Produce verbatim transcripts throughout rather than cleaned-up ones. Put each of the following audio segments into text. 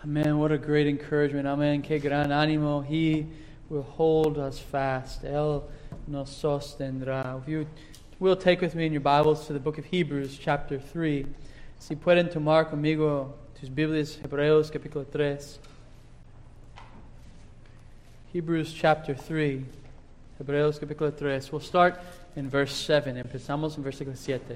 Amen. What a great encouragement. Amen. Qué gran ánimo. He will hold us fast. Él nos sostendrá. If you will take with me in your Bibles to the book of Hebrews, chapter three. Si pueden tomar conmigo tus Biblias, Hebreos, capítulo tres. Hebrews, chapter three. Hebreos, capítulo tres. We'll start in verse seven. Empezamos en versículo siete.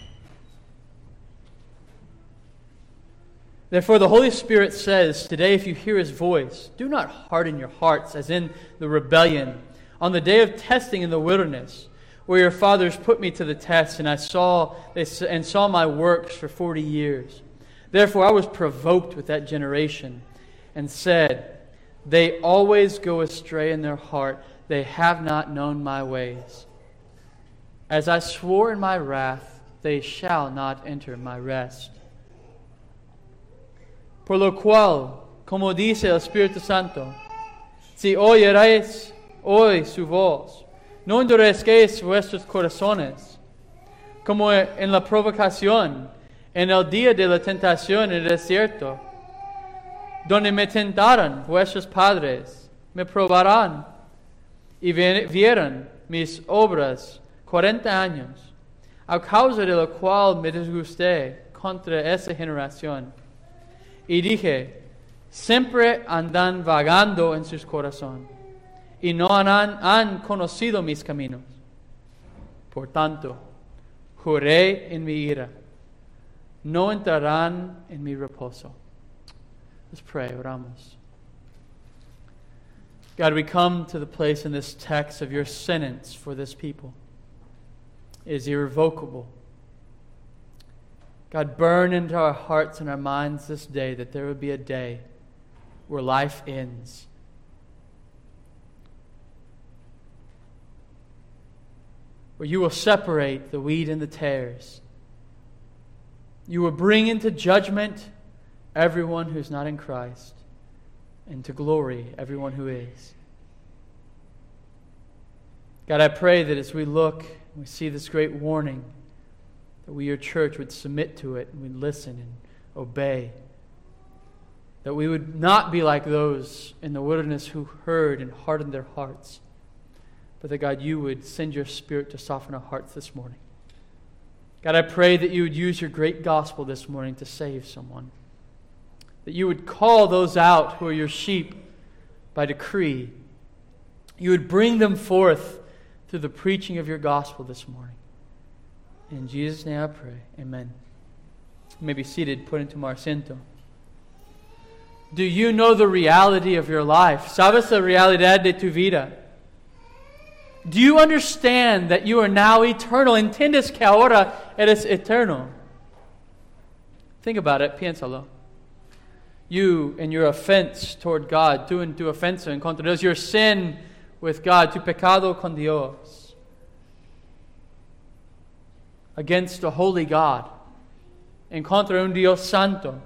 Therefore, the Holy Spirit says, today if you hear His voice, do not harden your hearts as in the rebellion on the day of testing in the wilderness, where your fathers put me to the test, and I saw they, and saw my works for forty years. Therefore, I was provoked with that generation and said, they always go astray in their heart. They have not known my ways. As I swore in my wrath, they shall not enter my rest. Por lo cual, como dice el Espíritu Santo, si oyeréis hoy su voz, no endurezcáis vuestros corazones, como en la provocación, en el día de la tentación en el desierto, donde me tentaron vuestros padres, me probarán, y vieron mis obras cuarenta años, a causa de lo cual me disgusté contra esa generación. Y dije, siempre andan vagando en sus corazones, y no han, han conocido mis caminos. Por tanto, juré en mi ira, no entrarán en mi reposo. Let's pray, oramos. God, we come to the place in this text of your sentence for this people. It is irrevocable. God, burn into our hearts and our minds this day that there would be a day where life ends. Where you will separate the wheat and the tares. You will bring into judgment everyone who's not in Christ, and to glory everyone who is. God, I pray that as we look and we see this great warning, that we, your church, would submit to it and we'd listen and obey. That we would not be like those in the wilderness who heard and hardened their hearts. But that, God, you would send your Spirit to soften our hearts this morning. God, I pray that you would use your great gospel this morning to save someone. That you would call those out who are your sheep by decree. You would bring them forth through the preaching of your gospel this morning. In Jesus' name I pray. Amen. You may be seated, put into my asiento. Do you know the reality of your life? ¿Sabes la realidad de tu vida? Do you understand that you are now eternal? ¿Entiendes que ahora eres eterno? Think about it, piénsalo. You and your offense toward God, tú en tu ofensa en contra de Dios, your sin with God, tu pecado con Dios, against a holy God, en contra de un Dios santo,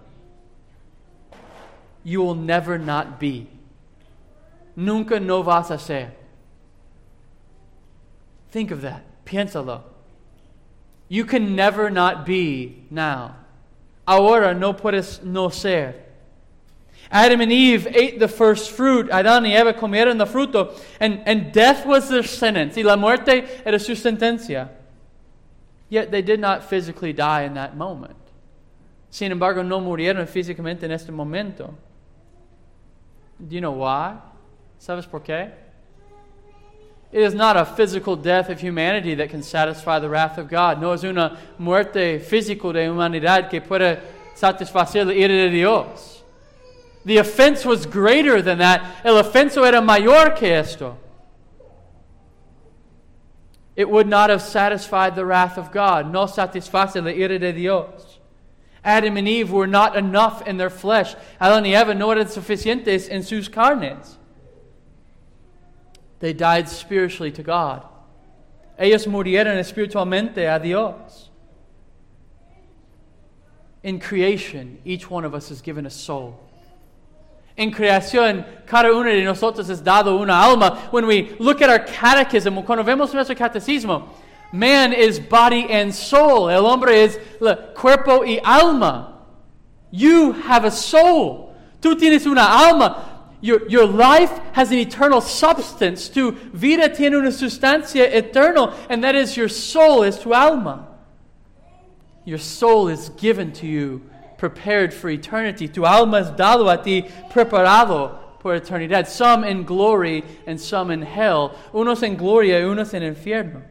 you will never not be. Nunca no vas a ser. Think of that. Piénsalo. You can never not be now. Ahora no puedes no ser. Adam and Eve ate the first fruit. Adán y Eva comieron el fruto. And, and death was their sentence. Y la muerte era su sentencia. Yet they did not physically die in that moment. Sin embargo, no murieron físicamente en este momento. Do you know why? ¿Sabes por qué? It is not a physical death of humanity that can satisfy the wrath of God. No es una muerte física de humanidad que puede satisfacer la ira de Dios. The offense was greater than that. El ofenso era mayor que esto. It would not have satisfied the wrath of God. No satisface la ira de Dios. Adam and Eve were not enough in their flesh. Adán y Eva no eran suficientes en sus carnes. They died spiritually to God. Ellos murieron espiritualmente a Dios. In creation, each one of us is given a soul. En creación, cada uno de nosotros es dado una alma. When we look at our catechism, cuando vemos nuestro catecismo, man is body and soul. El hombre es cuerpo y alma. You have a soul. Tú tienes una alma. Your, your life has an eternal substance. Tu vida tiene una sustancia eterna, and that is your soul, es tu alma. Your soul is given to you, prepared for eternity. Tu alma es dado a ti, preparado por eternidad. Some in glory and some in hell. Unos en gloria y unos en infierno.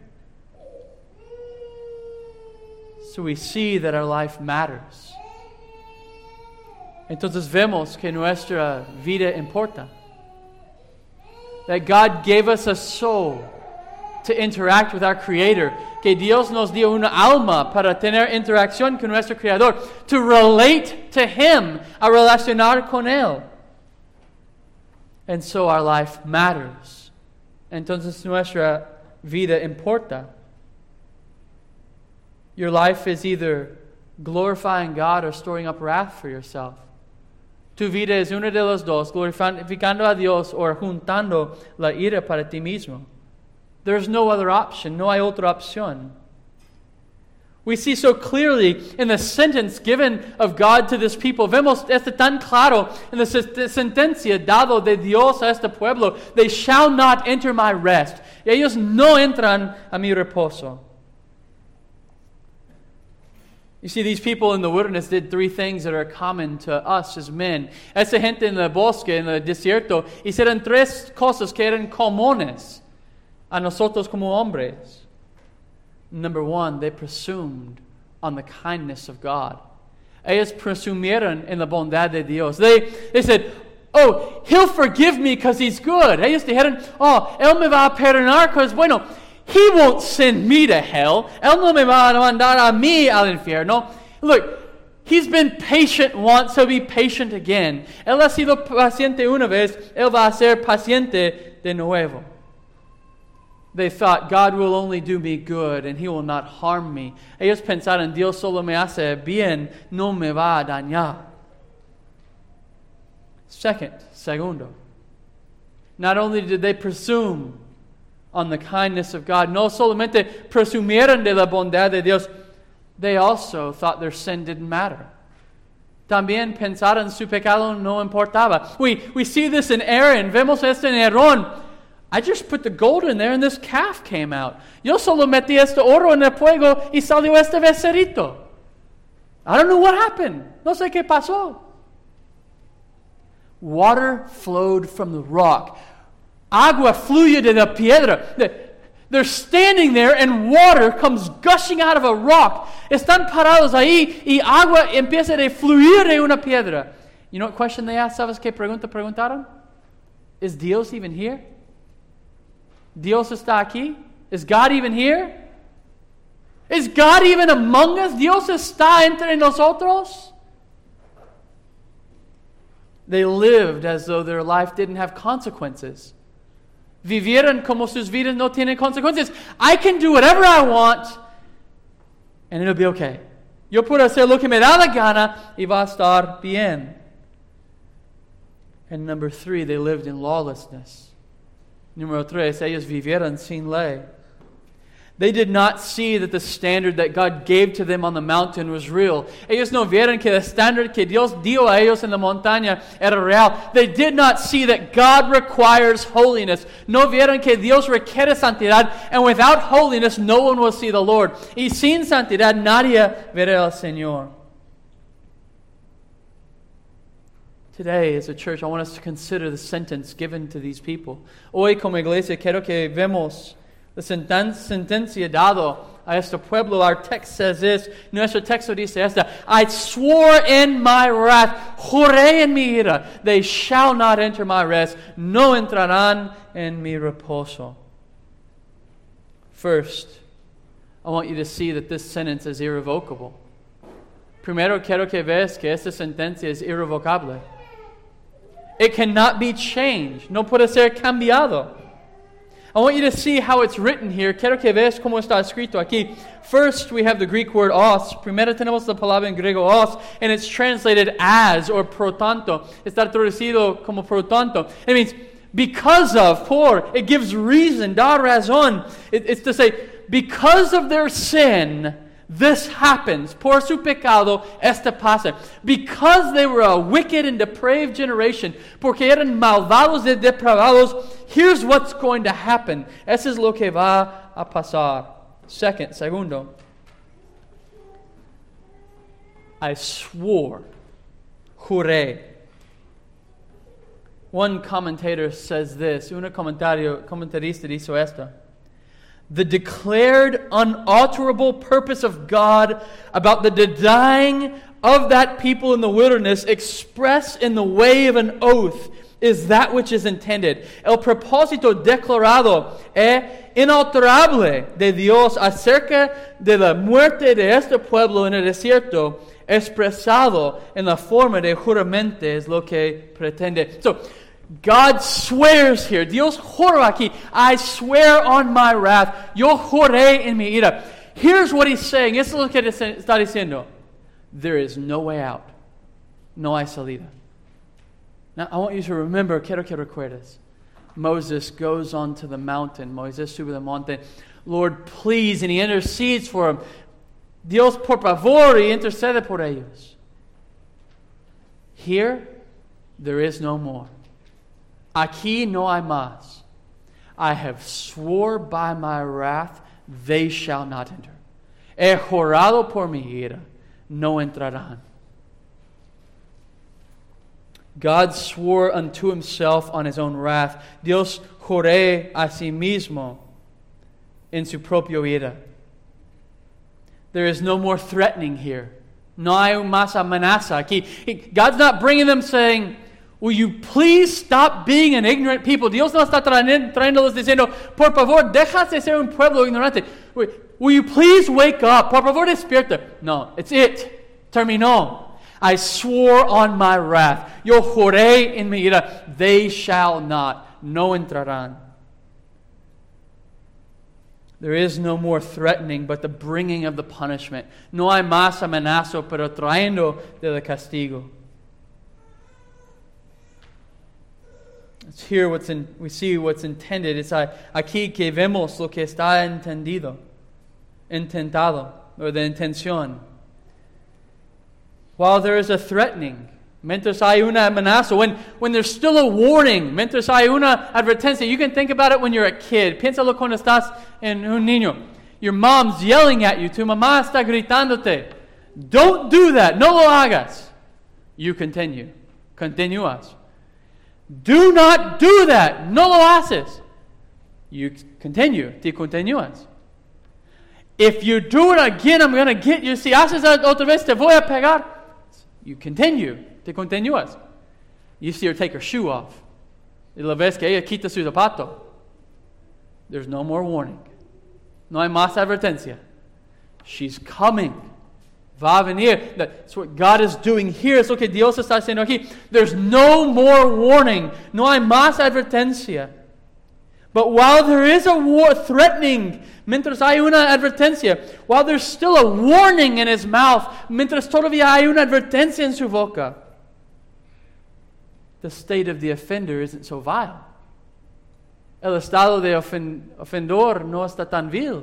So we see that our life matters. Entonces vemos que nuestra vida importa. That God gave us a soul to interact with our Creator. Que Dios nos dio una alma para tener interacción con nuestro Creador. To relate to Him. A relacionar con Él. And so our life matters. Entonces nuestra vida importa. Your life is either glorifying God or storing up wrath for yourself. Tu vida es uno de los dos, glorificando a Dios o juntando la ira para ti mismo. There's no other option, no hay otra opción. We see so clearly in the sentence given of God to this people. Vemos esto tan claro en la sentencia dado de Dios a este pueblo. They shall not enter my rest. Ellos no entran a mi reposo. You see, these people in the wilderness did three things that are common to us as men. Esa gente en el bosque, en el desierto, hicieron tres cosas que eran comunes a nosotros como hombres. Number one, they presumed on the kindness of God. Ellos presumieron en la bondad de Dios. They, they said, oh, He'll forgive me because He's good. Ellos dijeron, oh, Él me va a perdonar because, bueno, He won't send me to hell. Él no me va a mandar a mí al infierno. Look, He's been patient once, He'll be patient again. Él ha sido paciente una vez, Él va a ser paciente de nuevo. They thought, God will only do me good and He will not harm me. Ellos pensaron, Dios solo me hace bien, no me va a dañar. Second, segundo, not only did they presume on the kindness of God, no solamente presumieron de la bondad de Dios, they also thought their sin didn't matter. También pensaron su pecado no importaba. We, we see this in Aaron. Vemos esto en Aarón. I just put the gold in there and this calf came out. Yo solo metí este oro en el fuego y salió este becerrito. I don't know what happened. No sé qué pasó. Water flowed from the rock. Agua fluye de la piedra. They're standing there and water comes gushing out of a rock. Están parados ahí y agua empieza a fluir de una piedra. You know what question they asked? ¿Sabes qué pregunta preguntaron? Is Dios even here? Dios está aquí? Is God even here? Is God even among us? Dios está entre nosotros? They lived as though their life didn't have consequences. Vivieron como sus vidas no tienen consecuencias. I can do whatever I want and it'll be okay. Yo puedo hacer lo que me da la gana y va a estar bien. And number three, they lived in lawlessness. Número tres, ellos vivieron sin ley. They did not see that the standard that God gave to them on the mountain was real. Ellos no vieron que el standard que Dios dio a ellos en la montaña era real. They did not see that God requires holiness. No vieron que Dios requiere santidad, and without holiness no one will see the Lord. Y sin santidad nadie verá al Señor. Today, as a church, I want us to consider the sentence given to these people. Hoy, como iglesia, quiero que vemos la sentencia dado a este pueblo. Our text says this. Nuestro texto dice esta. I swore in my wrath, juré en mi ira, they shall not enter my rest, no entrarán en mi reposo. First, I want you to see that this sentence is irrevocable. Primero, quiero que veas que esta sentencia es irrevocable. It cannot be changed. No puede ser cambiado. I want you to see how it's written here. Quiero que veas cómo está escrito aquí. First, we have the Greek word os. Primero tenemos la palabra en griego os, and it's translated as or pro tanto. Está traducido como pro tanto. It means because of, por. It gives reason, da razón. It, it's to say, because of their sin, This happens. Por su pecado, esta pasa. Because they were a wicked and depraved generation, porque eran malvados y depravados, here's what's going to happen. Eso es lo que va a pasar. Second, segundo, I swore, juré. One commentator says this, un comentario, comentarista dice esto. The declared unalterable purpose of God about the dying of that people in the wilderness, expressed in the way of an oath, is that which is intended. El propósito declarado e inalterable de Dios acerca de la muerte de este pueblo en el desierto, expresado en la forma de juramento, es lo que pretende. So, God swears here. Dios jura aquí. I swear on my wrath. Yo juré en mi ira. Here's what he's saying. Esto es lo que está diciendo. There is no way out. No hay salida. Now, I want you to remember, quiero que recuerdes. Moses goes onto the mountain. Moisés sube el monte. Lord, please, and he intercedes for him. Dios, por favor, y intercede por ellos. Here, there is no more. Aquí no hay más. I have swore by my wrath, they shall not enter. He jurado por mi ira, no entrarán. God swore unto himself on his own wrath. Dios juré a sí mismo en su propio ira. There is no more threatening here. No hay más amenaza aquí. God's not bringing them saying, will you please stop being an ignorant people? Dios no está trayéndolos diciendo, por favor, dejas de ser un pueblo ignorante. Will you please wake up? Por favor, despierta. No, it's it. Terminó. I swore on my wrath. Yo juré en mi ira. They shall not. No entrarán. There is no more threatening, but the bringing of the punishment. No hay más amenazo, pero trayendo del castigo. Let's hear what's in, we see what's intended. Es aquí que vemos lo que está entendido, intentado, or the intención. While there is a threatening, mientras hay una amenaza, when, when there's still a warning, mientras hay una advertencia, you can think about it when you're a kid. Piénsalo cuando estás en un niño. Your mom's yelling at you, tu mamá está gritándote. Don't do that, no lo hagas. You continue. Continúas. Do not do that. No lo haces. You continue. Te continúas. If you do it again, I'm going to get you. Si haces otra vez, te voy a pegar. You continue. Te continúas. You see her take her shoe off. Y la ves que ella quita su zapato. There's no more warning. No hay más advertencia. She's coming. Va a venir. That's what God is doing here. Es lo que Dios está haciendo aquí. There's no more warning. No hay más advertencia. But while there is a war threatening, mientras hay una advertencia, while there's still a warning in his mouth, mientras todavía hay una advertencia en su boca, the state of the offender isn't so vile. El estado de ofen- ofendor no está tan vil.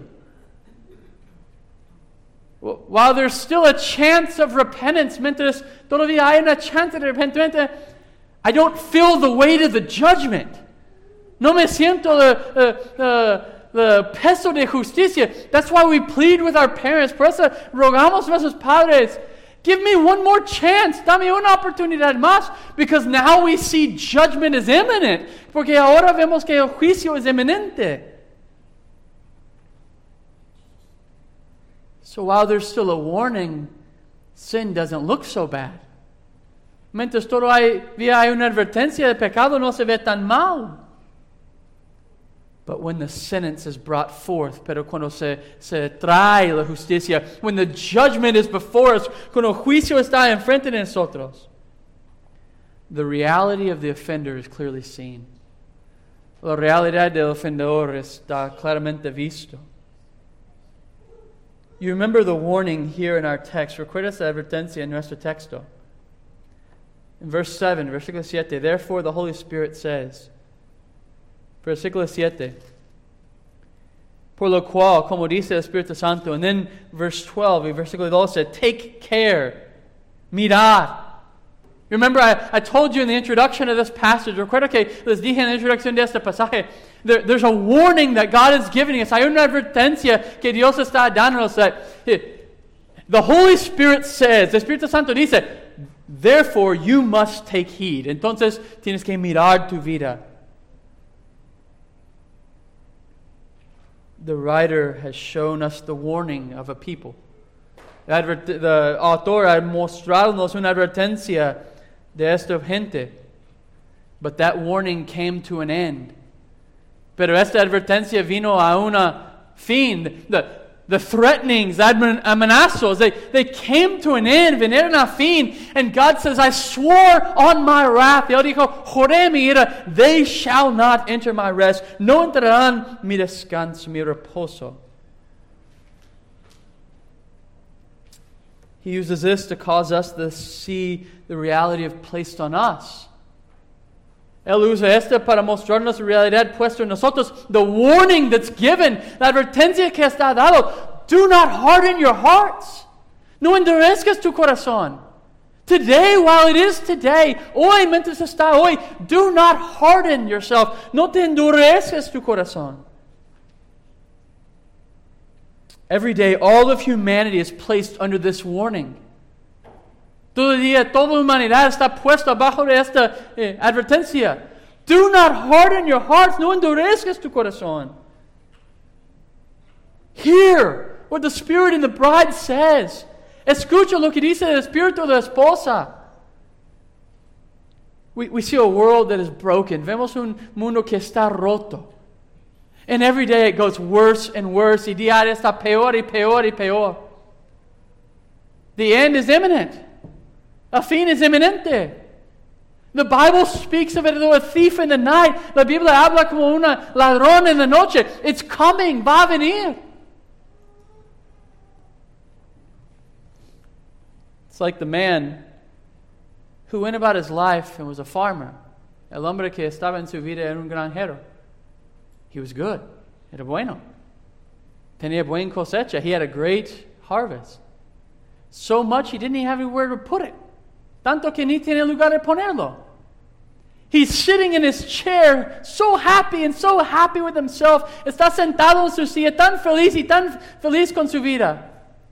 While there's still a chance of repentance, mientras todavía hay una chance de arrepentimiento, I don't feel the weight of the judgment. No me siento el peso de justicia. That's why we plead with our parents. Por eso rogamos a nuestros padres, give me one more chance. Dame una oportunidad más. Because now we see judgment is imminent. Porque ahora vemos que el juicio es inminente. So while there's still a warning, sin doesn't look so bad. Mientras todavía hay una advertencia, el pecado no se ve tan mal. But when the sentence is brought forth, pero cuando se, se trae la justicia, when the judgment is before us, cuando el juicio está enfrente de nosotros, the reality of the offender is clearly seen. La realidad del ofendedor está claramente visto. You remember the warning here in our text. Recuerdas la advertencia en nuestro texto. In verse seven, versículo siete, therefore the Holy Spirit says, versículo siete, Por lo cual, como dice el Espíritu Santo, and then verse twelve, versículo doce, take care, mirad. Remember, I, I told you in the introduction of this passage, recuerda que les dije en la introducción de este pasaje, there, there's a warning that God is giving us. Hay una advertencia que Dios está dándonos that the Holy Spirit says, el Espíritu Santo dice, therefore you must take heed. Entonces tienes que mirar tu vida. The writer has shown us the warning of a people. The, adver- the autor ha mostrado una advertencia de esta gente. But that warning came to an end. Pero esta advertencia vino a una fin. The, the threatenings, the amenazos, they, they came to an end, vinieron a fin. And God says, I swore on my wrath. Él dijo, juré mi ira, they shall not enter my rest. No entrarán mi descanso, mi reposo. He uses this to cause us to see the reality of placed on us. Él usa esto para mostrarnos la realidad puesta en nosotros. The warning that's given, la advertencia que está dado. Do not harden your hearts. No endurezcas tu corazón. Today, while it is today, hoy, mientras está hoy, do not harden yourself. No te endurezcas tu corazón. Every day, all of humanity is placed under this warning. Todo día, toda la humanidad está puesta bajo de esta eh, advertencia. Do not harden your hearts, no endurezcas tu corazón. Hear what the Spirit and the bride says. Escucha lo que dice el Espíritu de la esposa. We, we see a world that is broken. Vemos un mundo que está roto. And every day it goes worse and worse. Y diario está peor y peor y peor. The end is imminent. A fin es inminente. The Bible speaks of it as a thief in the night. La Biblia habla como un ladrón en la noche. It's coming. Va a venir. It's like the man who went about his life and was a farmer. El hombre que estaba en su vida era un granjero. He was good. Era bueno. Tenía buena cosecha. He had a great harvest. So much he didn't even have anywhere to put it. Tanto que ni tiene lugar de ponerlo. He's sitting in his chair, so happy and so happy with himself. Está sentado en su silla, tan feliz y tan feliz con su vida.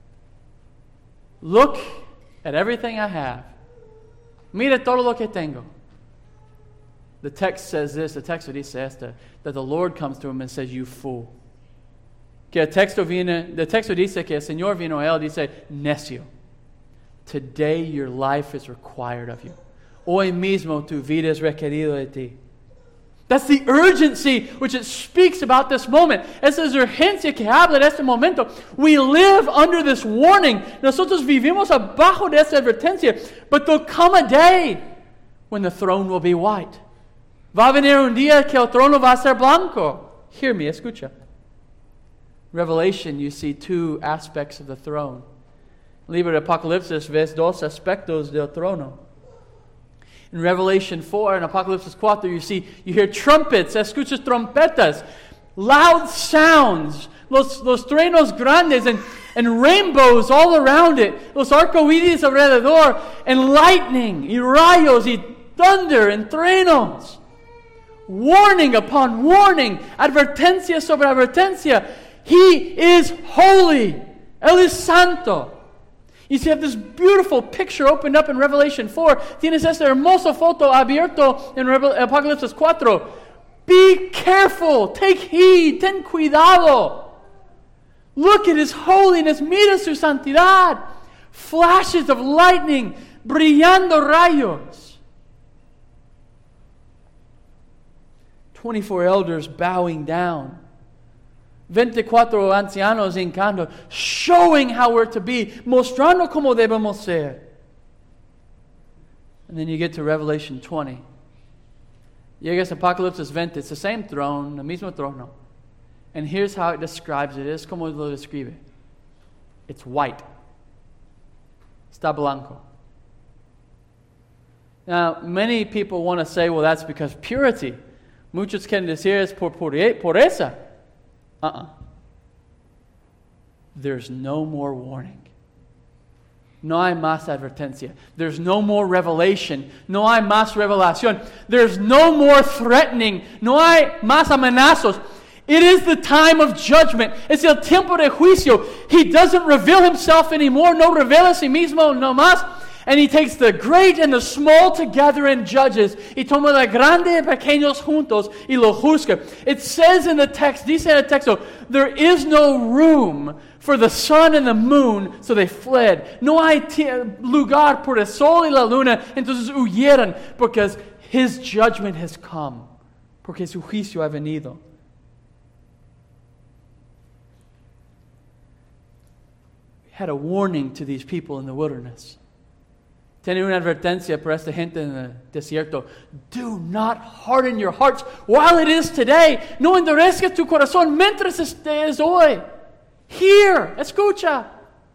Look at everything I have. Mira todo lo que tengo. The text says this, the text dice esta, that the Lord comes to him and says, you fool. Que el texto viene, the texto dice que el Señor vino a él, dice, necio. Today your life is required of you. Hoy mismo tu vida es requerido de ti. That's the urgency which it speaks about this moment. Esa es urgencia que habla de este momento. We live under this warning. Nosotros vivimos abajo de esta advertencia. But there'll come a day when the throne will be white. Va a venir un día que el trono va a ser blanco. Hear me, escucha. Revelation, you see two aspects of the throne. Libro de Apocalipsis, ves dos aspectos del trono. In Revelation four and Apocalypse four, you see, you hear trumpets, escuchas trompetas, loud sounds, los, los truenos grandes, and, and rainbows all around it, los arcoíris alrededor, and lightning, y rayos, y thunder, and truenos. Warning upon warning, advertencia sobre advertencia. He is holy. Él es santo. You see, you have this beautiful picture opened up in Revelation four. Tienes esta hermosa foto abierto en Revel- Apocalypse four. Be careful. Take heed. Ten cuidado. Look at His holiness. Mira su santidad. Flashes of lightning. Brillando rayos. twenty-four elders bowing down. veinticuatro ancianos hincando, showing how we're to be, mostrando cómo debemos ser. And then you get to Revelation twenty. Llegas a Apocalipsis twenty, it's the same throne, el mismo trono. And here's how it describes it, es como lo describe. It's white. Está blanco. Now, many people want to say, well, that's because purity. Muchos quieren decir es por pureza. Uh-uh. there's no more warning. No hay más advertencia. There's no more revelation. No hay más revelación. There's no more threatening. No hay más amenazos. It is the time of judgment. Es el tiempo de juicio. He doesn't reveal himself anymore. No revela a sí mismo, no más. And he takes the great and the small together and judges. Y toma de grande y pequeños juntos y lo juzga. It says in the text, dice en el texto, there is no room for the sun and the moon, so they fled. No hay t- lugar por el sol y la luna, entonces huyeron, because his judgment has come. Porque su juicio ha venido. We had a warning to these people in the wilderness. Tiene una advertencia para esta gente en el desierto. Do not harden your hearts while it is today. No endurezcas tu corazón mientras estés hoy. Hear, escucha.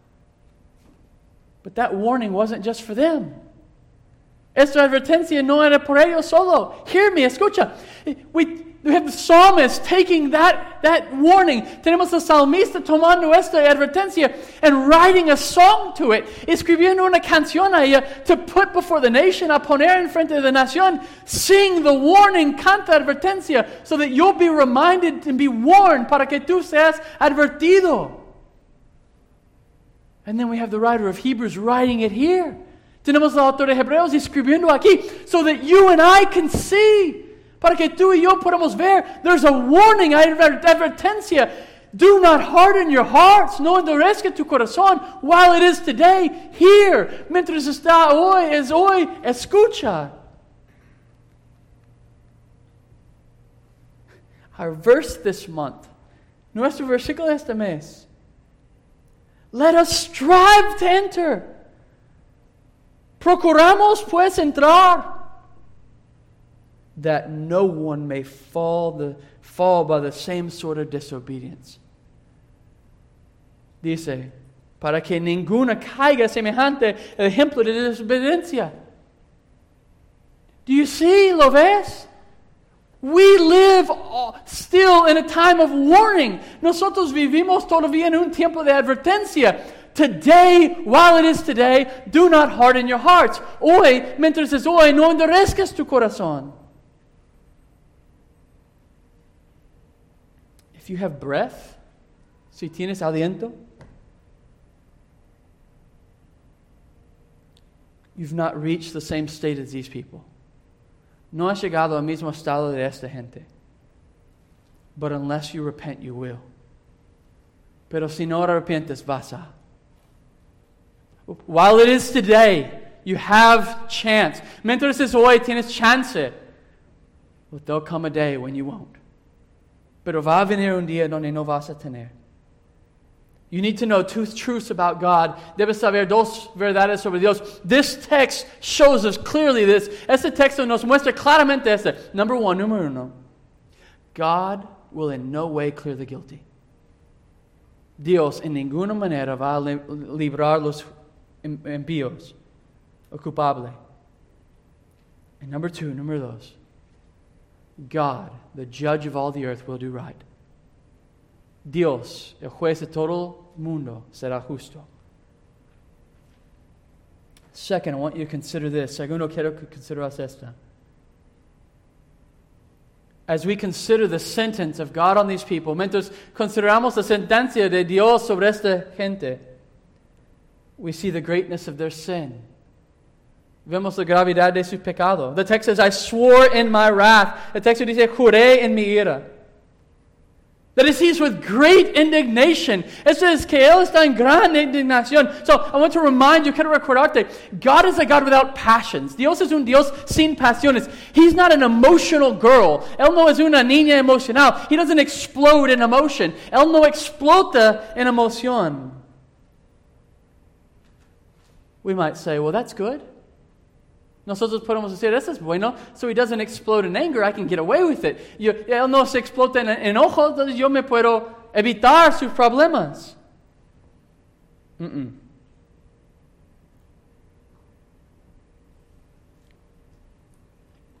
But that warning wasn't just for them. Esta advertencia no era por ellos solo. Hear me, escucha. We, we have the psalmist taking that, that warning. Tenemos el salmista tomando esta advertencia and writing a song to it. Escribiendo una canción a ella to put before the nation, a poner en frente de la nación. Sing the warning, canta advertencia, so that you'll be reminded and be warned para que tú seas advertido. And then we have the writer of Hebrews writing it here. Tenemos el autor de Hebreos escribiendo aquí, so that you and I can see. Para que tú y yo podamos ver, there's a warning, advertencia. Do not harden your hearts, no endurezca tu corazón while it is today. Here, mientras está hoy, es hoy, escucha. Our verse this month, nuestro versículo este mes. Let us strive to enter. Procuramos pues entrar, that no one may fall the fall by the same sort of disobedience. Dice, para que ninguna caiga semejante el ejemplo de desobediencia. Do you see, lo ves? We live still in a time of warning. Nosotros vivimos todavía en un tiempo de advertencia. Today, while it is today, do not harden your hearts. Hoy, mientras es hoy, no endurezcas tu corazón. If you have breath, si tienes aliento, you've not reached the same state as these people. No has llegado al mismo estado de esta gente. But unless you repent, you will. Pero si no arrepientes, vas a. While it is today, you have chance. Mientras es hoy, tienes chance. But there'll come a day when you won't. Pero va a venir un día donde no vas a tener. You need to know two truths about God. Debes saber dos verdades sobre Dios. This text shows us clearly this. Este texto nos muestra claramente este. Number one, número uno. God will in no way clear the guilty. Dios en ninguna manera va a librar los impíos o culpables. And number two, número dos. God, the judge of all the earth, will do right. Dios, el juez de todo el mundo, será justo. Second, I want you to consider this. Segundo, quiero que consideras esta. As we consider the sentence of God on these people, mientras consideramos la sentencia de Dios sobre esta gente, we see the greatness of their sin. Vemos la gravedad de su pecado. The text says, I swore in my wrath. El texto dice, juré en mi ira. That is, he's with great indignation. Eso es que él está en gran indignación. So, I want to remind you, quiero recordarte, God is a God without passions. Dios es un Dios sin pasiones. He's not an emotional girl. Él no es una niña emocional. He doesn't explode in emotion. Él no explota en emoción. We might say, well, that's good. Nosotros podemos decir, eso es bueno, so he doesn't explode in anger, I can get away with it. Yo, él no se explota en enojo, entonces yo me puedo evitar sus problemas. Mm-mm.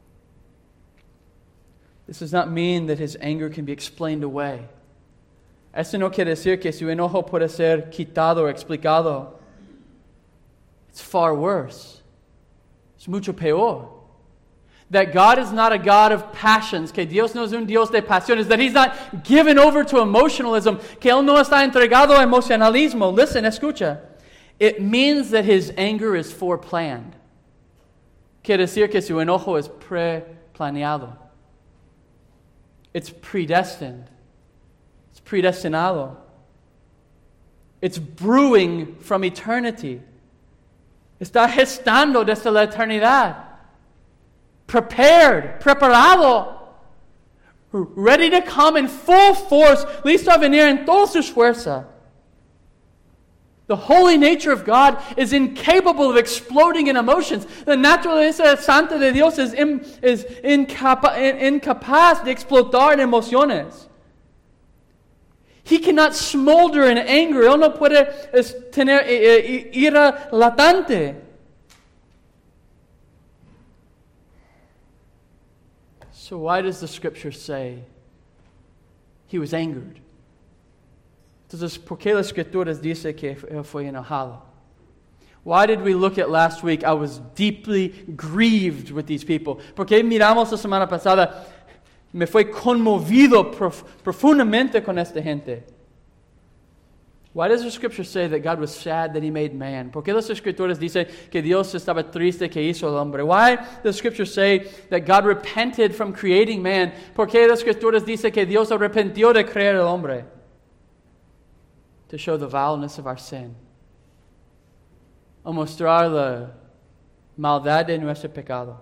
This does not mean that his anger can be explained away. Eso no quiere decir que su enojo puede ser quitado o explicado. It's far worse. It's mucho peor. That God is not a God of passions, que Dios no es un Dios de pasiones, that He's not given over to emotionalism, que Él no está entregado a emocionalismo. Listen, escucha. It means that His anger is foreplanned. Quiere decir que su enojo es pre-planeado. It's predestined. It's predestinado. It's brewing from eternity. Está gestando desde la eternidad. Prepared, preparado, ready to come in full force, listo a venir en toda su fuerza. The holy nature of God is incapable of exploding in emotions. La naturaleza santa de Dios is, in, is incapa, incapaz de explotar en emociones. He cannot smolder in anger. Él no puede tener ira latente. So why does the Scripture say he was angered? Entonces, ¿por qué las Escrituras dice que él fue enojado? Why did we look at last week, I was deeply grieved with these people? Porque miramos la semana pasada, me fue conmovido prof- profundamente con esta gente. Why does the Scripture say that God was sad that He made man? ¿Por qué las Escrituras dicen que Dios estaba triste que hizo al hombre? Why does the Scripture say that God repented from creating man? ¿Por qué las Escrituras dicen que Dios arrepintió de crear al hombre? To show the vileness of our sin. A mostrar la maldad de nuestro pecado.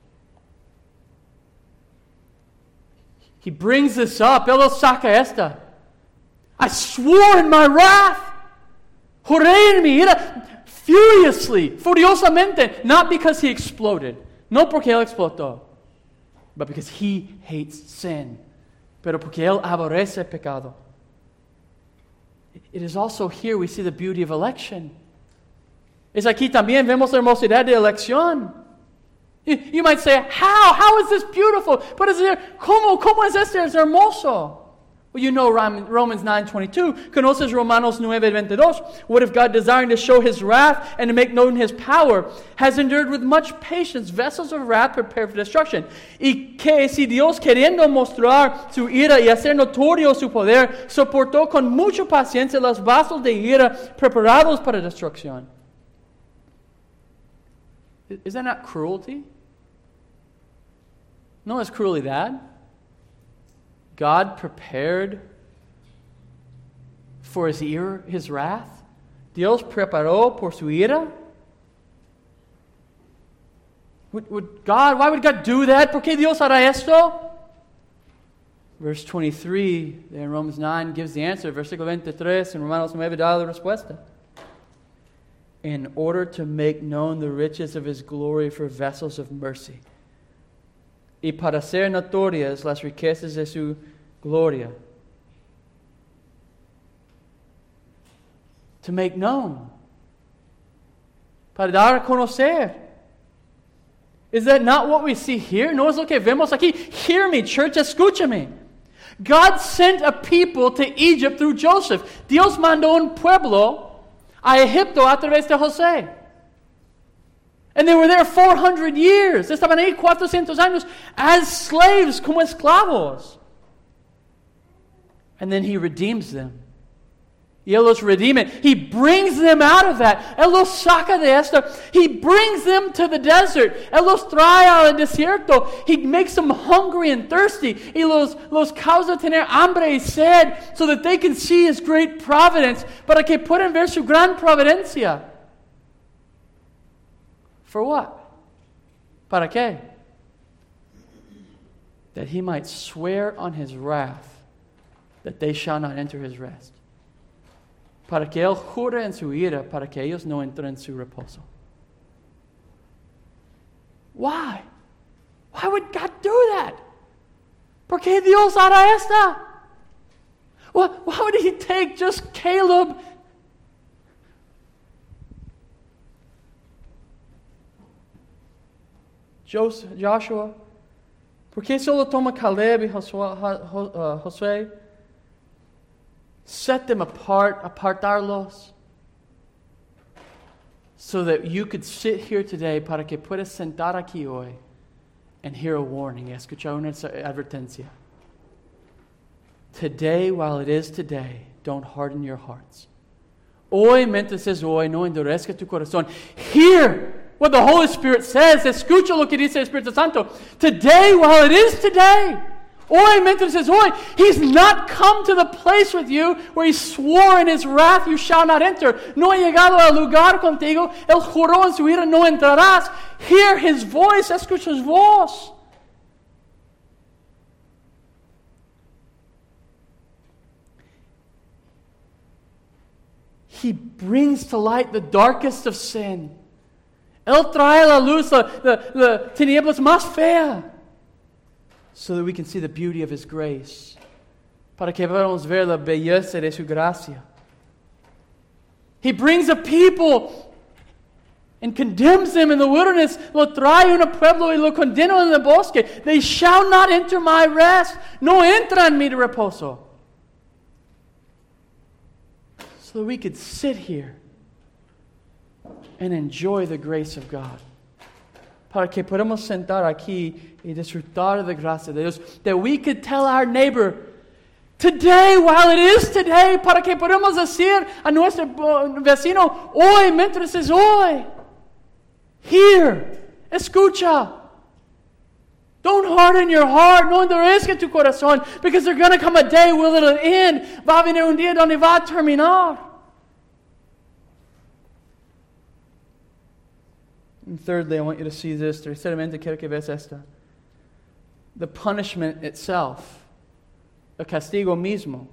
He brings this up. Él saca esta. I swore in my wrath. Juré en mi ira furiously, furiosamente. Not because he exploded. No porque él explotó. But because he hates sin. Pero porque él aborrece pecado. It is also here we see the beauty of election. Es aquí también vemos la hermosidad de elección. You, you might say, how? How is this beautiful? But is there, ¿cómo? ¿Cómo es este? Es hermoso. Well, you know Romans nine twenty-two. Conoces Romanos nueve veintidós. What if God, desiring to show His wrath and to make known His power, has endured with much patience vessels of wrath prepared for destruction? Y que si Dios, queriendo mostrar su ira y hacer notorio su poder, soportó con mucha paciencia los vasos de ira preparados para destrucción. Is that not cruelty? No es crueldad. God prepared for His ira, His wrath. Dios preparó por su ira. Would, would God, why would God do that? ¿Por qué Dios hará esto? Verse twenty-three in Romans nine gives the answer. Versículo veintitrés in Romanos nueve da la respuesta. In order to make known the riches of His glory for vessels of mercy. Y para ser notorias las riquezas de su gloria. To make known. Para dar a conocer. Is that not what we see here? ¿No es lo que vemos aquí? Hear me, church, escúchame. God sent a people to Egypt through Joseph. Dios mandó un pueblo a Egipto a través de José. And they were there four hundred years. Estaban ahí cuatrocientos años as slaves, como esclavos. And then He redeems them. Y Él los redime. He brings them out of that. Él los saca de esto. He brings them to the desert. Él los trae al desierto. He makes them hungry and thirsty. Y los, los causa tener hambre y sed so that they can see His great providence, para que puedan ver su gran providencia. For what? ¿Para qué? That He might swear on His wrath that they shall not enter His rest. Para que Él jure en su ira, para que ellos no entren en su reposo. Why? Why would God do that? ¿Por qué Dios hará esta? Why, why would He take just Caleb? Joseph, Joshua? ¿Por qué solo toma Caleb y Josué? set them apart, apartarlos, so that you could sit here today, para que puedas sentar aquí hoy and hear a warning, escuchar una advertencia. Today, while it is today, don't harden your hearts. Hoy, mientras es hoy, no endurezca tu corazón. Hear what the Holy Spirit says. Escucha lo que dice el Espíritu Santo. Today, while it is today, hoy, mientras es hoy, He's not come to the place with you where He swore in His wrath, you shall not enter. No ha llegado al lugar contigo. Él juró en su ira, no entrarás. Hear His voice. Escucha His voz. He brings to light the darkest of sin. Él trae a la luz la, la, la tinieblas más fea, so that we can see the beauty of His grace. Para que podamos ver la belleza de su gracia. He brings a people and condemns them in the wilderness. Lo trae un pueblo y lo condena en el bosque. They shall not enter my rest. No entran en mi reposo. So that we could sit here and enjoy the grace of God. Para que podamos sentar aquí y disfrutar de la gracia de Dios. That we could tell our neighbor, today, while it is today, para que podamos decir a nuestro vecino, hoy, mientras es hoy. Hear, escucha. Don't harden your heart, no endurezca tu corazón, because there's going to come a day where it'll end. Va a venir un día donde va a terminar. And thirdly, I want you to see this. Terceramente, quiero que veas esta. The punishment itself. El castigo mismo.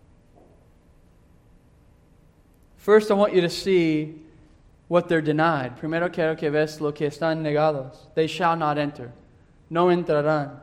First, I want you to see what they're denied. Primero quiero que veas lo que están negados. They shall not enter. No entrarán.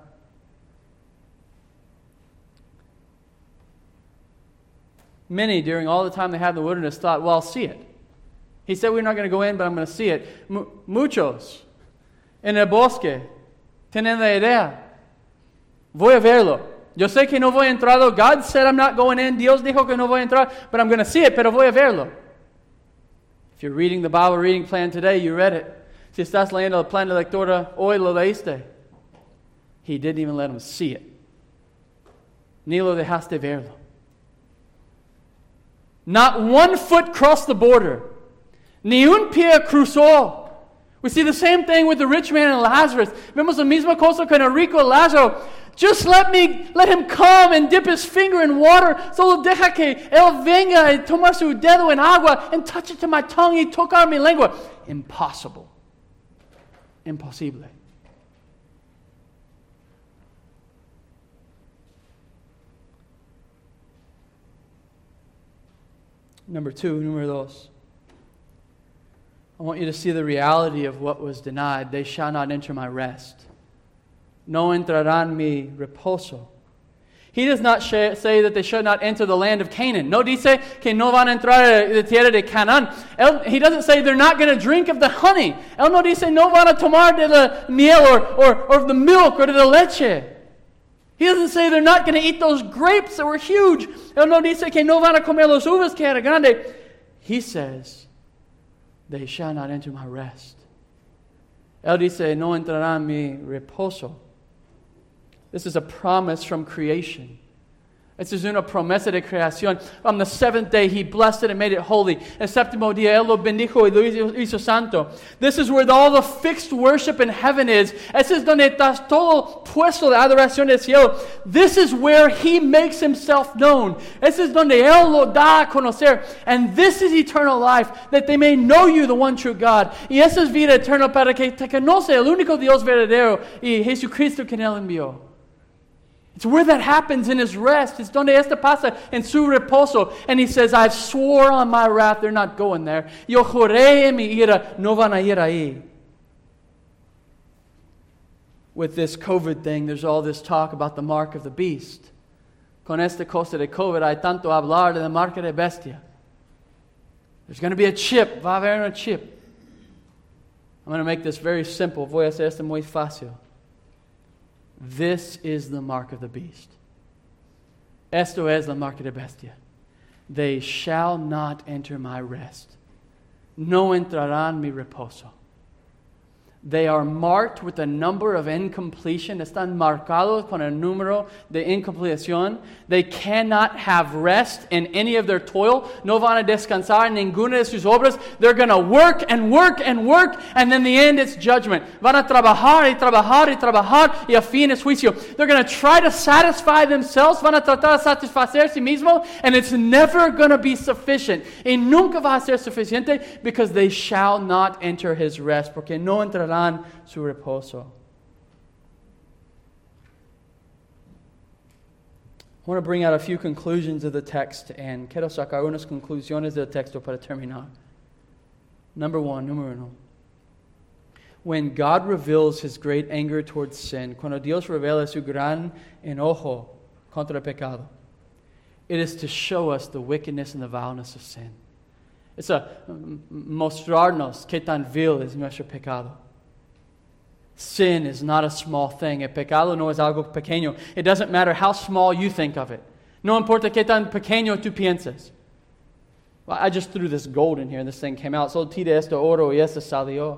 Many, during all the time they had in the wilderness, thought, well, I'll see it. He said, we're not going to go in, but I'm going to see it. M- muchos en el bosque tienen la idea. Voy a verlo. Yo sé que no voy a entrar. God said I'm not going in. Dios dijo que no voy a entrar, but I'm going to see it, pero voy a verlo. If you're reading the Bible reading plan today, you read it. Si estás leyendo el plan de lectura, hoy lo leíste. He didn't even let them see it. Ni lo dejaste verlo. Not one foot crossed the border. Ni un pie cruzó. We see the same thing with the rich man and Lazarus. Vemos la misma cosa con el rico Lázaro. Just let me, let him come and dip his finger in water. Solo deja que él venga y tomar su dedo en agua and touch it to my tongue y tocar mi lengua. Impossible. Imposible. Number two, número dos. I want you to see the reality of what was denied. They shall not enter my rest. No entrarán mi reposo. He does not say that they should not enter the land of Canaan. No dice que no van a entrar a la tierra de Canaán. Él, he doesn't say they're not going to drink of the honey. Él no dice no van a tomar de la miel or, or, or the milk or de la leche. He doesn't say they're not going to eat those grapes that were huge. Él no dice que no van a comer los uvas que era grande. He says, they shall not enter my rest. Él dice, no entrarán mi reposo. This is a promise from creation. This is una promesa de creación. On the seventh day, He blessed it and made it holy. El séptimo día, Él lo bendijo y lo hizo santo. This is where all the fixed worship in heaven is. Ese es donde está todo puesto de adoración del cielo. This is where He makes Himself known. Ese es donde Él lo da a conocer. And this is eternal life, that they may know You, the one true God. Y esa es vida eterna para que te conoce el único Dios verdadero y Jesucristo que Él envió. It's where that happens in His rest. It's donde esto pasa en su reposo. And He says, I've swore on my wrath, they're not going there. Yo juré en mi ira, no van a ir ahí. With this COVID thing, there's all this talk about the mark of the beast. Con esta cosa de COVID, hay tanto hablar de la marca de bestia. There's going to be a chip. Va a haber un chip. I'm going to make this very simple. Voy a hacer esto muy fácil. This is the mark of the beast. Esto es la marca de bestia. they shall not enter my rest. No entrarán mi reposo. They are marked with a number of incompletion. Están marcados con el número de incompleción. They cannot have rest in any of their toil. No van a descansar en ninguna de sus obras. They're going to work and work and work, and in the end it's judgment. Van a trabajar y trabajar y trabajar, y a fin es juicio. They're going to try to satisfy themselves. Van a tratar de satisfacer sí mismo, and it's never going to be sufficient. Y nunca va a ser suficiente, because they shall not enter His rest, porque no entrarán su reposo. I want to bring out a few conclusions of the text, and quiero sacar unas conclusiones del texto para terminar. Number one, número uno. When God reveals His great anger towards sin, cuando Dios revela su gran enojo contra el pecado, it is to show us the wickedness and the vileness of sin. It's a mostrarnos qué tan vil es nuestro pecado. Sin is not a small thing. El pecado no es algo pequeño. It doesn't matter how small you think of it. No importa qué tan pequeño tú piensas. Well, I just threw this gold in here and this thing came out. Solo tiré esto oro y esto salió.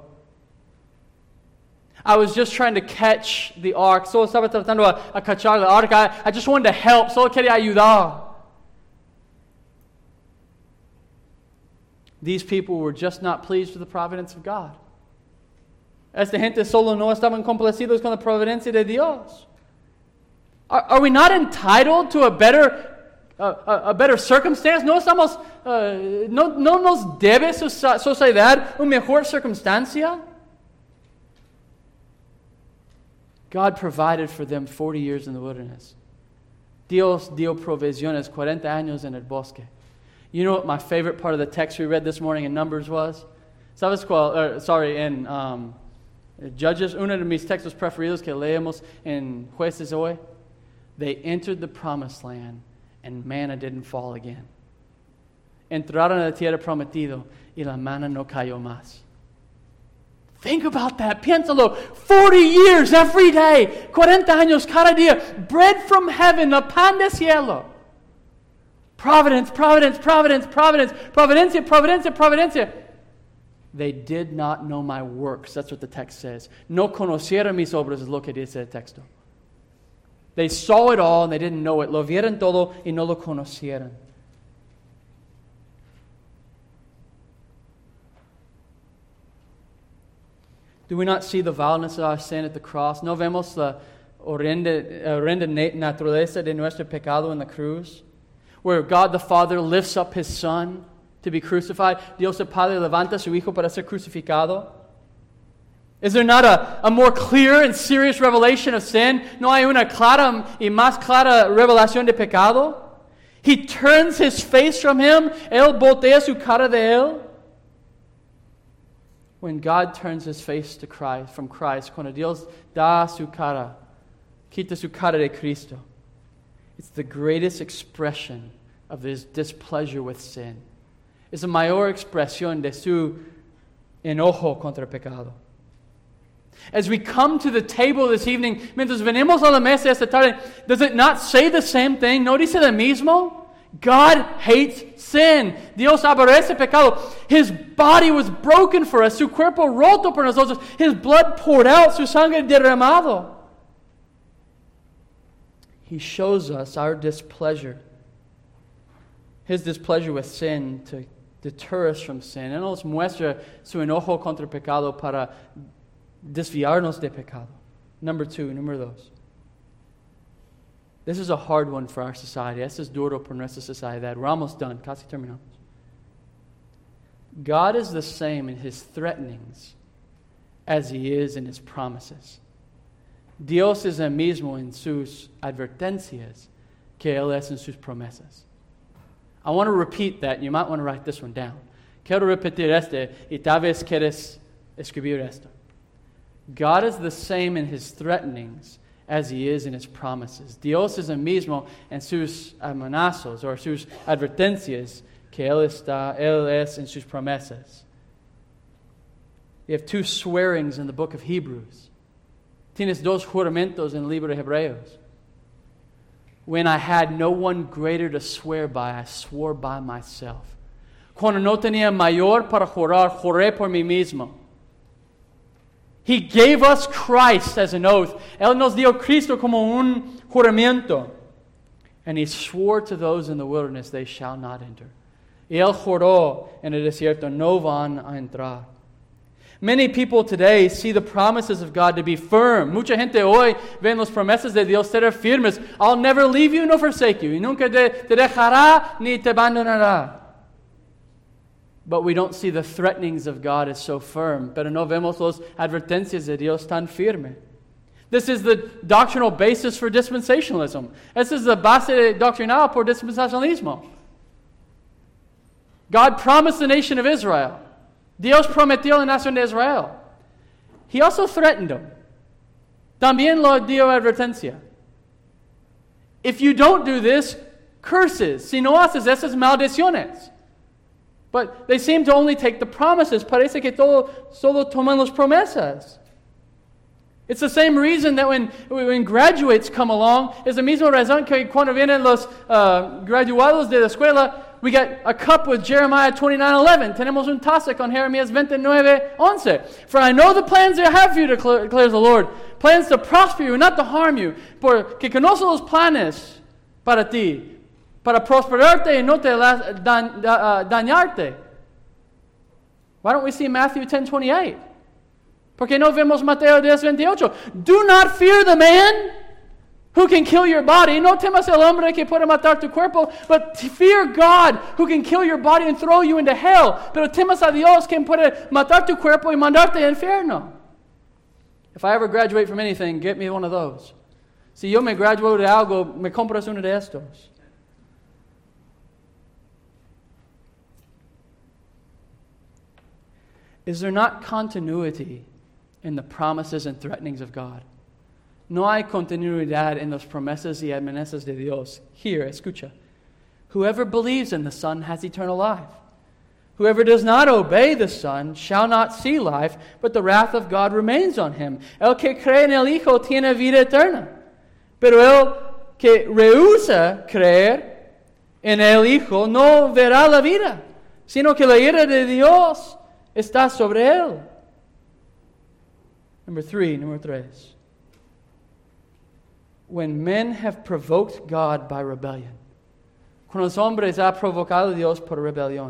I was just trying to catch the ark. Solo estaba tratando a, a cachar la arca. I, I just wanted to help. Solo quería ayudar. These people were just not pleased with the providence of God. Esta gente solo no estaban complacidos con la providencia de Dios. Are, are we not entitled to a better, uh, a, a better circumstance? No estamos, uh, no, no nos debe suceder una mejor circunstancia. God provided for them forty years in the wilderness. Dios dio provisiones cuarenta años en el bosque. You know what my favorite part of the text we read this morning in Numbers was? ¿Sabes cuál? Uh, sorry, in um, Judges, uno de mis textos preferidos que leemos en Jueces hoy. They entered the promised land and manna didn't fall again. Entraron a la tierra prometido y la manna no cayó más. Think about that. Piénsalo. forty years every day. cuarenta años cada día. Bread from heaven, a pan de cielo. Providence, providence, providence, providence. Providencia, providencia, providencia. They did not know my works. That's what the text says. No conocieron mis obras es lo que dice el texto. They saw it all and they didn't know it. Lo vieron todo y no lo conocieron. Do we not see the vileness of our sin at the cross? ¿No vemos la horrenda, horrenda naturaleza de nuestro pecado en la cruz? Where God the Father lifts up His Son to be crucified. Dios el Padre levanta a su Hijo para ser crucificado. Is there not a, a more clear and serious revelation of sin? ¿No hay una clara y más clara revelación de pecado? He turns His face from Him. Él voltea su cara de Él. When God turns His face to Christ, from Christ, cuando Dios da su cara, quita su cara de Cristo, it's the greatest expression of His displeasure with sin. Es la mayor expresión de su enojo contra el pecado. As we come to the table this evening, mientras venimos a la mesa esta tarde, does it not say the same thing? ¿No dice lo mismo? God hates sin. Dios aborrece pecado. His body was broken for us. Su cuerpo roto por nosotros. His blood poured out. Su sangre derramado. He shows us our displeasure. His displeasure with sin to deter us from sin. Él nos muestra su enojo contra el pecado para desviarnos de pecado. Number two, número dos. This is a hard one for our society. Este es duro por nuestra sociedad. We're almost done. Casi terminamos. God is the same in His threatenings as He is in His promises. Dios es el mismo en sus advertencias que Él es en sus promesas. I want to repeat that. You might want to write this one down. Quiero repetir este y tal vez quieres escribir esto. God is the same in His threatenings as He is in His promises. Dios es el mismo en sus amenazas o sus advertencias que Él, está, Él es en sus promesas. You have two swearings in the book of Hebrews. Tienes dos juramentos en el libro de Hebreos. When I had no one greater to swear by, I swore by myself. Cuando no tenía mayor para jurar, juré por mí mismo. He gave us Christ as an oath. Él nos dio Cristo como un juramento. And he swore to those in the wilderness, they shall not enter. Y él juró en el desierto, no van a entrar. Many people today see the promises of God to be firm. Mucha gente hoy ven las promesas de Dios ser firmes. I'll never leave you nor forsake you. Y nunca te, te dejará ni te abandonará. But we don't see the threatenings of God as so firm. Pero no vemos las advertencias de Dios tan firme. This is the doctrinal basis for dispensationalism. This is the base doctrinal por dispensacionalismo. God promised the nation of Israel. Dios prometió la nación de Israel. He also threatened them. También lo dio advertencia. If you don't do this, curses. Si no haces esas, maldiciones. But they seem to only take the promises. Parece que todo, solo toman las promesas. It's the same reason that when, when graduates come along, es la misma razón que cuando vienen los uh, graduados de la escuela, we get a cup with Jeremiah twenty-nine eleven. Tenemos un taza con Jeremías twenty-nine once. For I know the plans that I have for you, declares the Lord. Plans to prosper you, not to harm you. Porque conozco los planes para ti. Para prosperarte y no te dan, uh, dañarte. Why don't we see Matthew ten twenty-eight? Porque no vemos Mateo ten veintiocho. Do not fear the man who can kill your body. No temas el hombre que puede matar tu cuerpo, but fear God who can kill your body and throw you into hell. Pero temas a Dios quien puede matar tu cuerpo y mandarte al infierno. If I ever graduate from anything, get me one of those. Si yo me graduo de algo, me compras uno de estos. Is there not continuity in the promises and threatenings of God? No hay continuidad en las promesas y amenazas de Dios. Here, escucha. Whoever believes in the Son has eternal life. Whoever does not obey the Son shall not see life, but the wrath of God remains on him. El que cree en el Hijo tiene vida eterna. Pero el que rehúsa creer en el Hijo no verá la vida, sino que la ira de Dios está sobre él. Number three, number tres. When men have provoked God by rebellion. Cuando los hombres ha provocado a Dios por rebelión.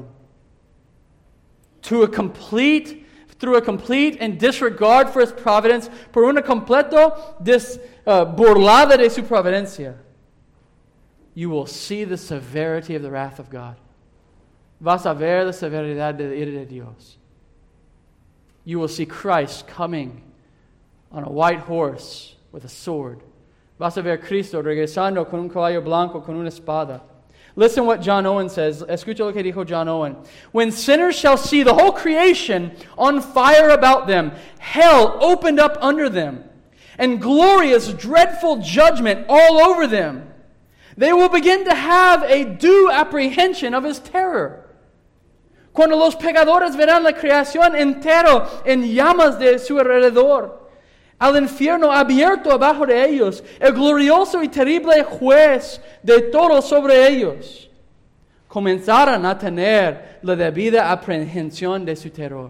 To a complete, through a complete and disregard for His providence, por una completo dis, uh, burlada de su providencia, you will see the severity of the wrath of God. Vas a ver la severidad de la ira de Dios. You will see Christ coming on a white horse with a sword. Vas a ver Cristo regresando con un caballo blanco, con una espada. Listen what John Owen says. Escucha lo que dijo John Owen. When sinners shall see the whole creation on fire about them, hell opened up under them, and glorious, dreadful judgment all over them, they will begin to have a due apprehension of His terror. Cuando los pecadores verán la creación entero en llamas de su alrededor, al infierno abierto abajo de ellos, el glorioso y terrible juez de todo sobre ellos, comenzarán a tener la debida aprehensión de su terror.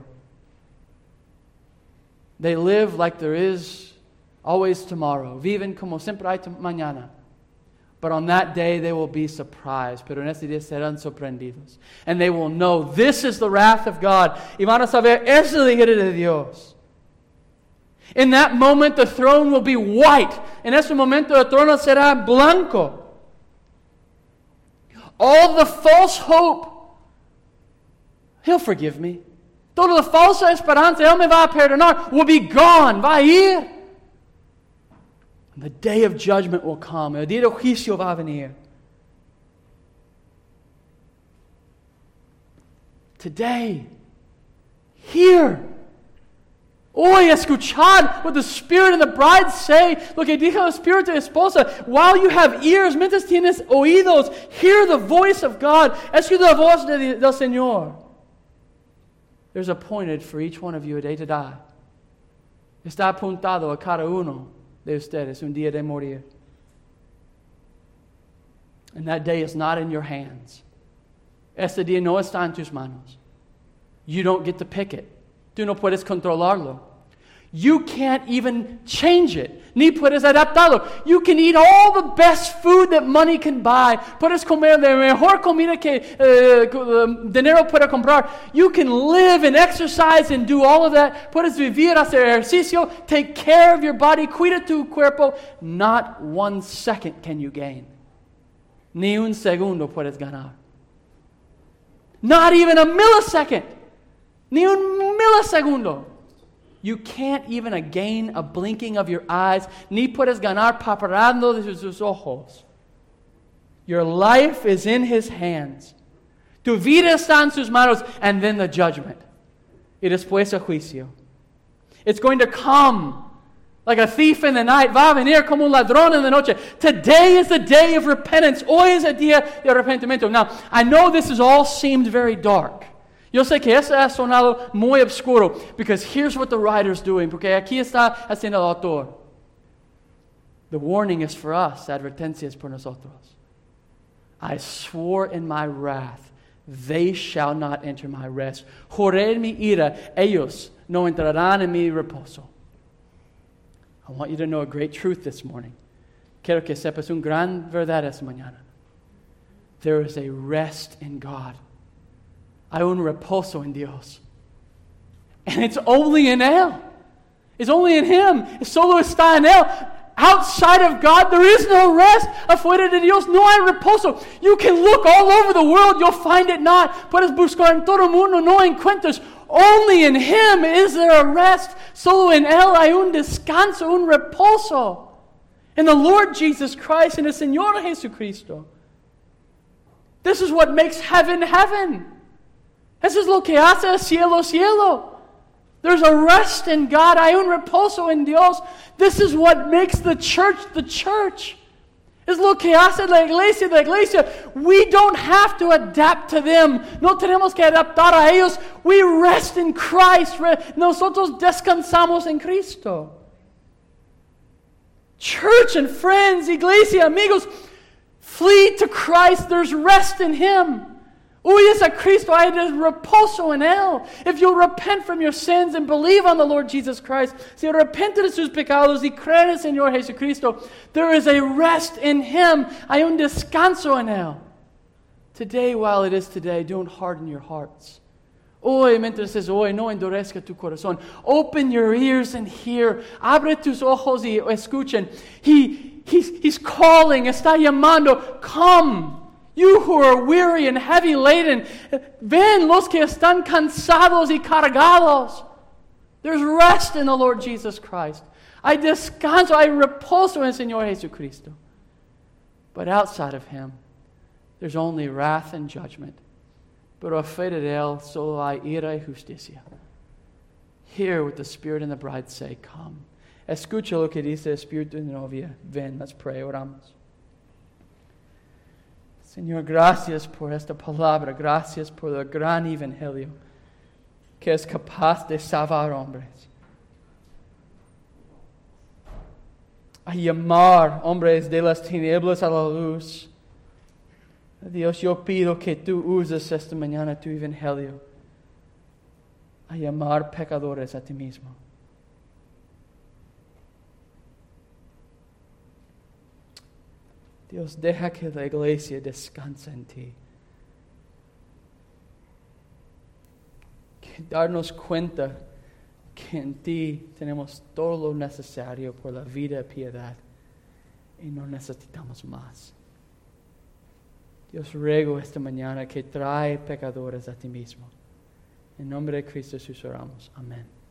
They live like there is always tomorrow. Viven como siempre hay mañana. But on that day they will be surprised. Pero en ese día serán sorprendidos. And they will know this is the wrath of God. Y van a saber, esa es la ira de Dios. In that moment, the throne will be white. En ese momento, el trono será blanco. All the false hope, He'll forgive me. Toda la falsa esperanza, Él me va a perdonar, will be gone, va a ir. And the day of judgment will come. El día de juicio va a venir. Today, here, hoy escuchad what the Spirit and the bride say. Lo que dijo el Espíritu y esposa. While you have ears, mientras tienes oídos, hear the voice of God. Escucha la voz de, del Señor. There's appointed for each one of you a day to die. Está apuntado a cada uno de ustedes un día de morir. And that day is not in your hands. Este día no está en tus manos. You don't get to pick it. Tú no puedes controlarlo. You can't even change it. Ni puedes adaptarlo. You can eat all the best food that money can buy. Puedes comer la mejor comida que uh, dinero puede comprar. You can live and exercise and do all of that. Puedes vivir, hacer ejercicio, take care of your body, cuida tu cuerpo. Not one second can you gain. Ni un segundo puedes ganar. Not even a millisecond. Ni un milisegundo. You can't even gain a blinking of your eyes. Ni puedes ganar paparando de sus ojos. Your life is in His hands. Tu vida está en sus manos. And then the judgment. Y después el juicio. It's going to come like a thief in the night. Va a venir como un ladrón en la noche. Today is the day of repentance. Hoy es el día de arrepentimiento. Now, I know this has all seemed very dark. Yo sé que eso ha sonado muy oscuro, because here's what the writer's doing, porque aquí está haciendo el autor. The warning is for us, la advertencia es por nosotros. I swore in my wrath, they shall not enter my rest. Juré en mi ira, ellos no entrarán en mi reposo. I want you to know a great truth this morning. Quiero que sepas un gran verdad esta mañana. There is a rest in God. Hay un reposo en Dios. And it's only in Él. It's only in Him. Solo está en Él. Outside of God, there is no rest. Afuera de Dios no hay reposo. You can look all over the world, you'll find it not. Puedes buscar en todo el mundo, no encuentras. Only in Him is there a rest. Solo en Él hay un descanso, un reposo. In the Lord Jesus Christ, in el Señor Jesucristo. This is what makes heaven heaven. Eso es lo que hace el cielo, cielo. There's a rest in God. Hay un reposo en Dios. This is what makes the church the church. Es lo que hace la iglesia, la iglesia. We don't have to adapt to them. No tenemos que adaptar a ellos. We rest in Christ. Nosotros descansamos en Cristo. Church and friends, iglesia, amigos, flee to Christ. There's rest in Him. Huyes a Cristo, hay reposo en Él. If you repent from your sins and believe on the Lord Jesus Christ, si arrepientes de sus pecados y crees en el Señor Jesucristo, there is a rest in Him. Hay un descanso en Él. Today, while it is today, don't harden your hearts. Hoy, mientras es hoy, no endurezca tu corazón. Open your ears and hear. Abre tus ojos y escuchen. He, he's, he's calling, está llamando. Come. You who are weary and heavy laden, ven los que están cansados y cargados. There's rest in the Lord Jesus Christ. Hay descanso, hay reposo en el Señor Jesucristo. But outside of Him, there's only wrath and judgment. Pero afuera de Él solo hay ira y justicia. Hear what the Spirit and the bride say, come. Escucha lo que dice el Espíritu de novia. Ven, let's pray, oramos. Señor, gracias por esta palabra. Gracias por el gran evangelio que es capaz de salvar hombres. A llamar hombres de las tinieblas a la luz. Dios, yo pido que tú uses esta mañana tu evangelio a llamar pecadores a ti mismo. Dios, deja que la iglesia descanse en ti. Que darnos cuenta que en ti tenemos todo lo necesario por la vida y piedad y no necesitamos más. Dios, ruego esta mañana que trae pecadores a ti mismo. En nombre de Cristo Jesús oramos. Amén.